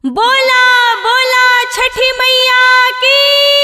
बोला बोला छठी मैया की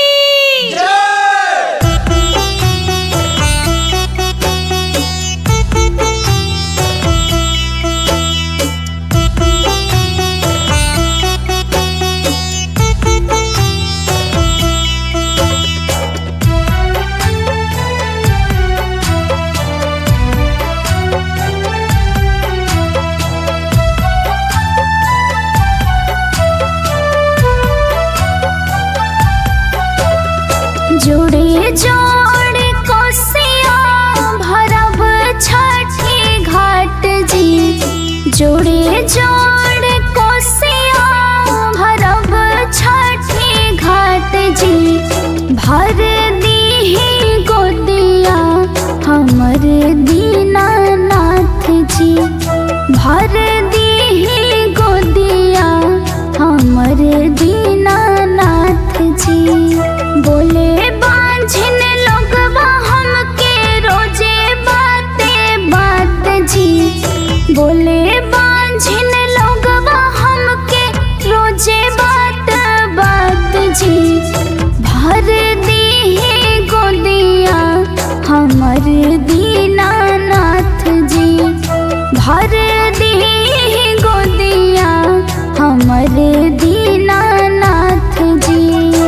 जोड़े जोड़े कोसिया भरब छठी घाट जी। जोड़े जोड़े कोसिया भरब छठी घाट जी। भर दीही गोदिया हमर दीनानाथ जी। भर दीही गोदिया हमर दीनानाथ जी। बोले बांझिन लोगवा हमके रोजे बाते बात जी। बोले बांझिन लोगवा हमके रोजे बात बात जी। भर दीही गोदिया हमर दीनानाथ जी। भर दीही गोदिया हमर दीनानाथ जी।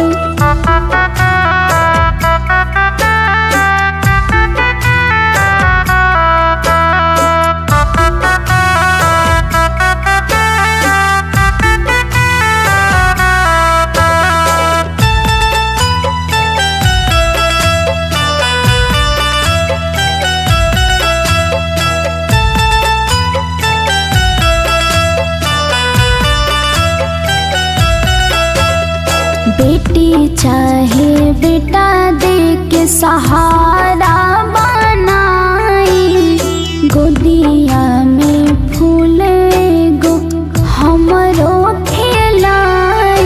बेटी चाहे बेटा दे के सहारा बनाई। गोदिया में फूल गो हमरो खेलाई।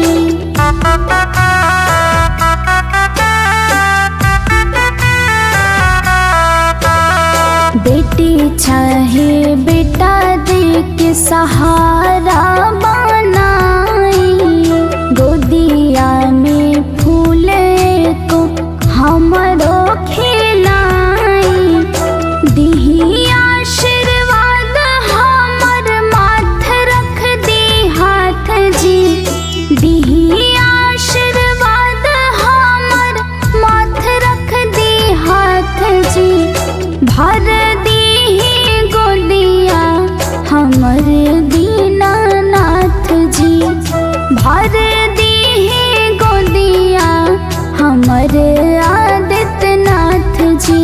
बेटी चाहे बेटा दे के सहारा बनाई। गोदिया में फूल को हमरो खिलाई। दिही आशीर्वाद हमर माथ रख दी हाथ जी। दिही आशीर्वाद हमर माथ रख दी हाथ जी। भर दीही गोदिया हमर दीनानाथ जी। भर दीही गोदिया हमर आदित्यनाथ जी।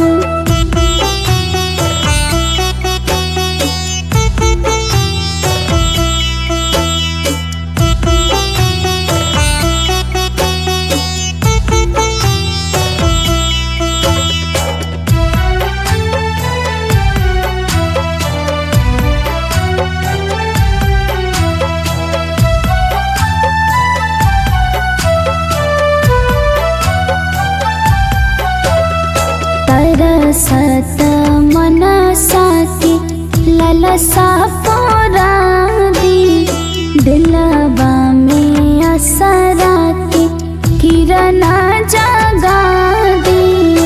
तरसत मनसा के ललसा पोरा दी। दिलवा में असरा के किरण जगा दी।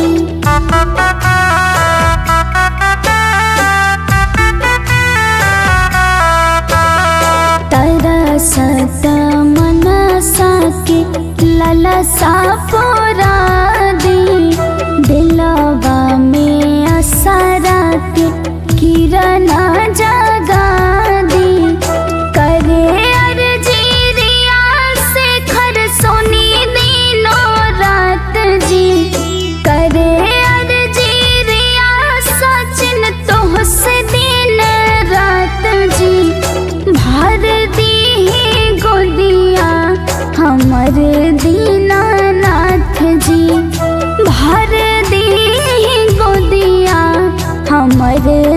तरसत मनसा के ललसा पोरा दी। दिलवा में असरा के किरण जगा दी। करे अर्जी रिया से खर सोनी दिनो रात जी। करे अर्जी रिया सचिन तोह से दिन रात जी। भर दीही गोदिया हमर दीनानाथ जी। भर दीही गोदिया हमर